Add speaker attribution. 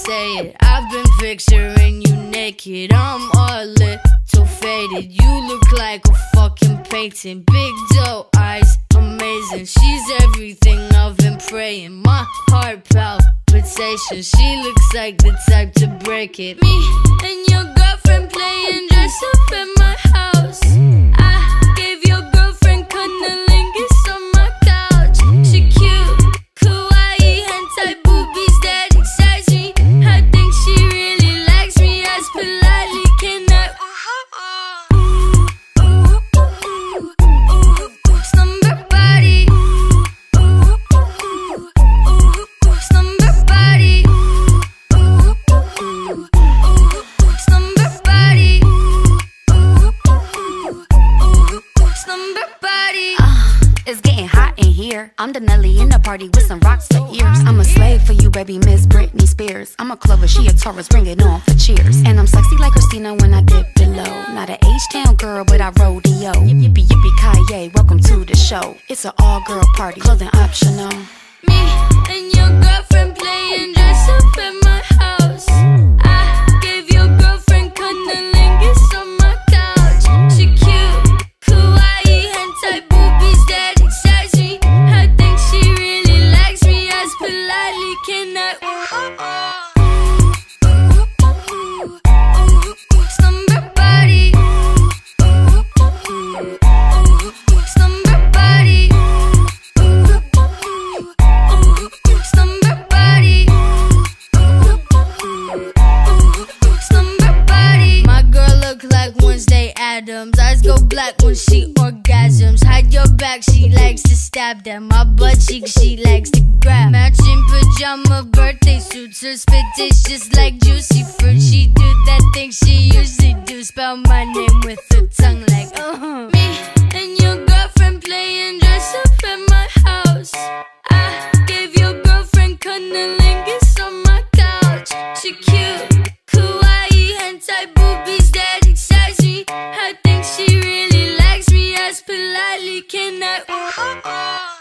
Speaker 1: say it. I've been picturing you naked. I'm all lit, so faded. You look like a fucking painting. Big doe eyes, amazing. She's everything I've been praying. My heart palpitation. She looks like the type to break it. Me and your girlfriend playing dress up at my house. I gave your girlfriend cunnilingus on my couch. She cute, kawaii, hentai boobies that excites me. I think she really likes me. Ask politely, can I slumber body, slumber body, slumber body, slumber body.
Speaker 2: It's getting hot in here. I'm the Nelly in the party with some rocks for ears. I'm a slave for you, baby, Miss Britney Spears. I'm a Clover, she a Taurus, bring it on for cheers. And I'm sexy like Christina when I dip below. Not an H-Town girl, but I rodeo. Yippee yippee Kaye, welcome to the show. It's an all-girl party, clothing optional.
Speaker 1: Me and your girlfriend playing dress up at my house. I gave your girlfriend cunnilingus on my couch. She cute, kawaii, hentai boobies that excites me. I think she really likes me. Ask politely, can I slumber body, slumber body, slumber body, slumber body. My girl look like Wednesday Addams. Eyes go black when she orgasms. Hide your back, she likes to stab them. My butt cheek, she likes to grab. Matching pajama birthday suits. Her spit tastes just like juicy fruit. She do that thing she usually do. Spell my name with her tongue like Me and your girlfriend playing dress up at my house. I gave your girlfriend cunnilingus on my couch. She cute, kawaii, hentai boobies that excites me. I think she really likes me. Ask politely, can I